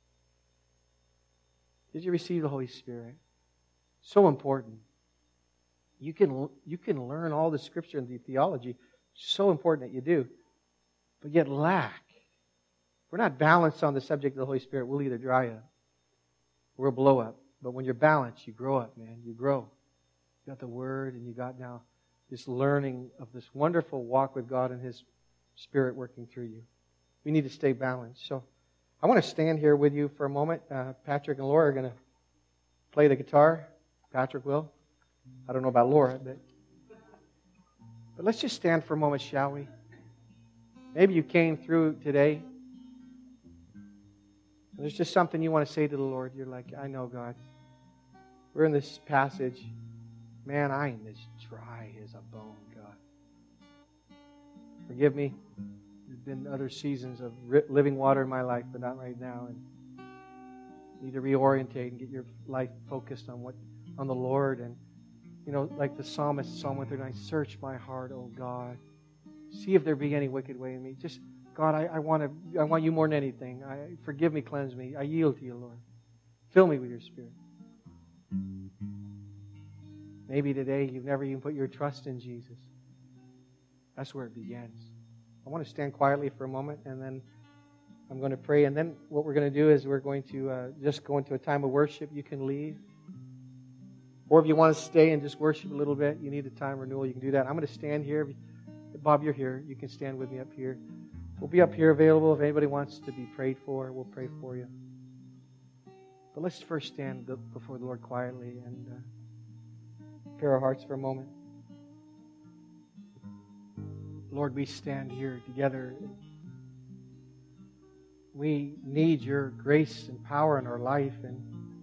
Did you receive the Holy Spirit? So important. You can, you can learn all the Scripture and the theology. So important that you do. But yet lack. If we're not balanced on the subject of the Holy Spirit, we'll either dry up or we'll blow up. But when you're balanced, you grow up, man. You grow. You got the Word, and you got now this learning of this wonderful walk with God and His Spirit working through you. We need to stay balanced. So I want to stand here with you for a moment. Uh, Patrick and Laura are going to play the guitar. Patrick will. I don't know about Laura, but but let's just stand for a moment, shall we? Maybe you came through today. There's just something you want to say to the Lord. You're like, I know, God. We're in this passage. Man, I am as dry as a bone, God. Forgive me. There's been other seasons of living water in my life, but not right now. And you need to reorientate and get your life focused on what, on the Lord. And, you know, like the psalmist, Psalm one thirty-nine, search my heart, O God. See if there be any wicked way in me. Just God, I, I want to. I want You more than anything. I, forgive me, cleanse me. I yield to You, Lord. Fill me with Your Spirit. Maybe today you've never even put your trust in Jesus. That's where it begins. I want to stand quietly for a moment, and then I'm going to pray. And then what we're going to do is we're going to uh, just go into a time of worship. You can leave. Or if you want to stay and just worship a little bit, you need a time renewal, you can do that. I'm going to stand here. Bob, you're here. You can stand with me up here. We'll be up here available if anybody wants to be prayed for. We'll pray for you. But let's first stand before the Lord quietly and uh, prepare our hearts for a moment. Lord, we stand here together. We need Your grace and power in our life. And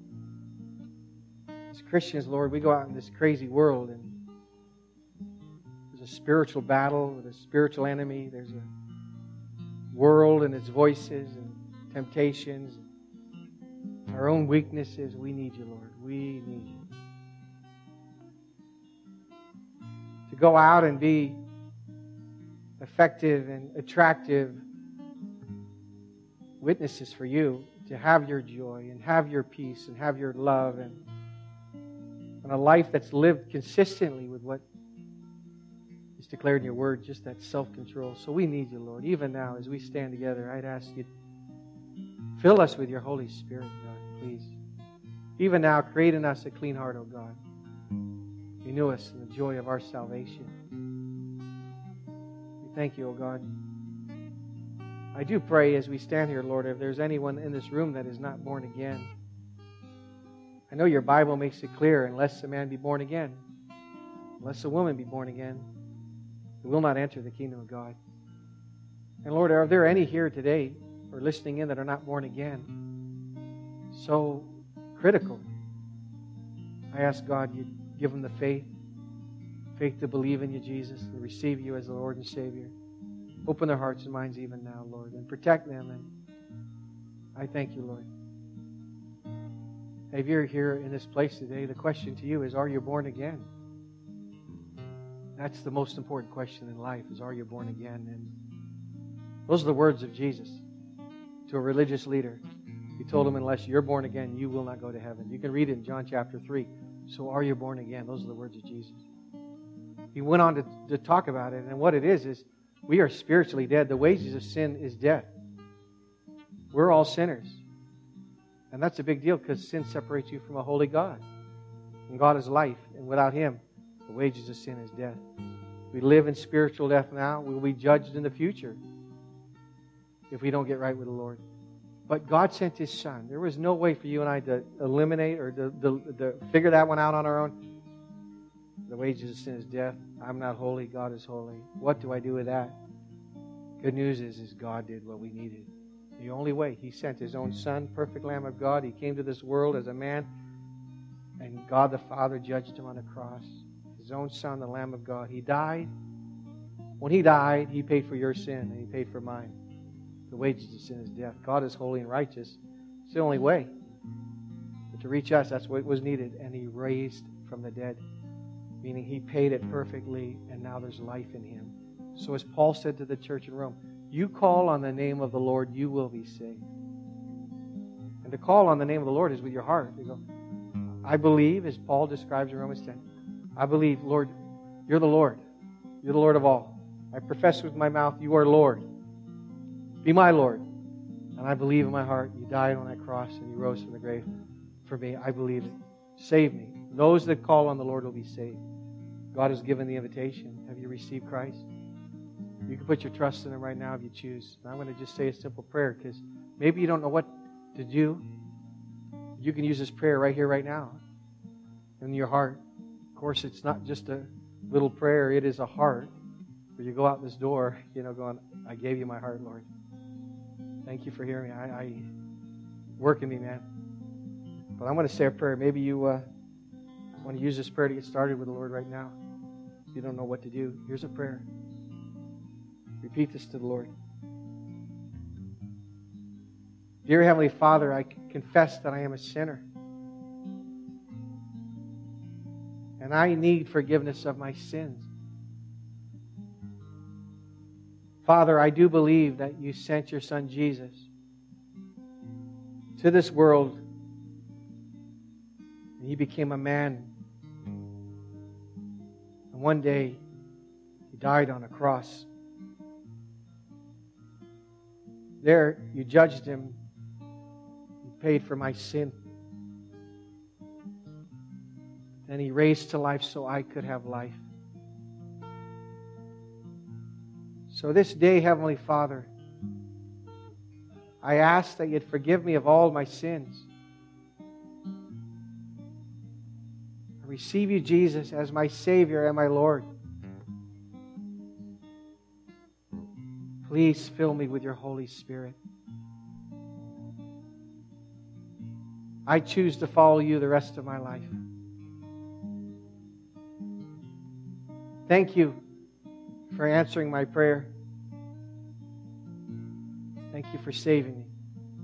as Christians, Lord, we go out in this crazy world, and there's a spiritual battle with a spiritual enemy. There's a world and its voices and temptations, our own weaknesses. We need You, Lord. We need You. To go out and be effective and attractive witnesses for you, to have your joy and have your peace and have your love and, and a life that's lived consistently with what is declared in your word, just that self-control. So we need you, Lord. Even now, as we stand together, I'd ask you, fill us with your Holy Spirit, God, please. Even now, create in us a clean heart, O God. Renew us in the joy of our salvation. We thank you, O God. I do pray as we stand here, Lord, if there's anyone in this room that is not born again. I know your Bible makes it clear, unless a man be born again, unless a woman be born again, they will not enter the kingdom of God. And Lord, are there any here today or listening in that are not born again? So critical. I ask God you give them the faith, faith to believe in you, Jesus, and receive you as the Lord and Savior. Open their hearts and minds even now, Lord, and protect them. And I thank you, Lord. If you're here in this place today, the question to you is, are you born again? That's the most important question in life, is are you born again? And those are the words of Jesus to a religious leader. He told him, unless you're born again, you will not go to heaven. You can read it in John chapter three. So are you born again? Those are the words of Jesus. He went on to, to talk about it. And what it is, is we are spiritually dead. The wages of sin is death. We're all sinners. And that's a big deal, because sin separates you from a holy God. And God is life. And without Him, the wages of sin is death. We live in spiritual death now. We will be judged in the future if we don't get right with the Lord. But God sent His Son. There was no way for you and I to eliminate or to, to, to figure that one out on our own. The wages of sin is death. I'm not holy. God is holy. What do I do with that? Good news is, is God did what we needed. The only way. He sent His own Son, perfect Lamb of God. He came to this world as a man, and God the Father judged Him on a cross. His own Son, the Lamb of God. He died. When He died, He paid for your sin, and He paid for mine. The wages of sin is death. God is holy and righteous. It's the only way. But to reach us, that's what was needed. And He raised from the dead. Meaning He paid it perfectly, and now there's life in Him. So as Paul said to the church in Rome, you call on the name of the Lord, you will be saved. And to call on the name of the Lord is with your heart. You go, I believe, as Paul describes in Romans ten, I believe, Lord, you're the Lord. You're the Lord of all. I profess with my mouth, you are Lord. Be my Lord. And I believe in my heart, you died on that cross and you rose from the grave for me. I believe it. Save me. Those that call on the Lord will be saved. God has given the invitation. Have you received Christ? You can put your trust in Him right now if you choose. And I'm going to just say a simple prayer, because maybe you don't know what to do. You can use this prayer right here, right now, in your heart. Of course, it's not just a little prayer. It is a heart where you go out this door, you know, going, I gave you my heart, Lord. Thank you for hearing me. I, I work in me, man. But I'm going to say a prayer. Maybe you uh, want to use this prayer to get started with the Lord right now. If you don't know what to do, here's a prayer. Repeat this to the Lord. Dear Heavenly Father, I confess that I am a sinner. And I need forgiveness of my sins. Father, I do believe that you sent your Son Jesus to this world. And He became a man. And one day, He died on a cross. There, you judged Him. You paid for my sin. Then He raised to life so I could have life. So this day, Heavenly Father, I ask that You'd forgive me of all my sins. I receive You, Jesus, as my Savior and my Lord. Please fill me with Your Holy Spirit. I choose to follow You the rest of my life. Thank You for answering my prayer. Thank You for saving me.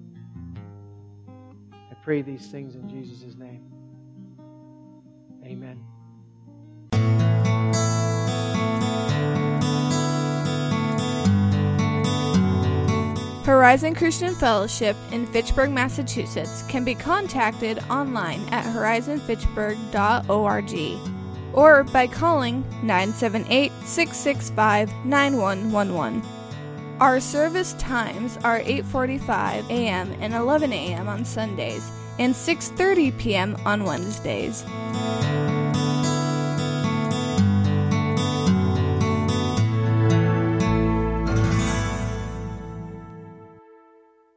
I pray these things in Jesus' name. Amen. Horizon Christian Fellowship in Fitchburg, Massachusetts can be contacted online at horizon fitchburg dot org or by calling nine seven eight, six six five, nine one one one. Our service times are eight forty-five a.m. and eleven a.m. on Sundays and six thirty p.m. on Wednesdays.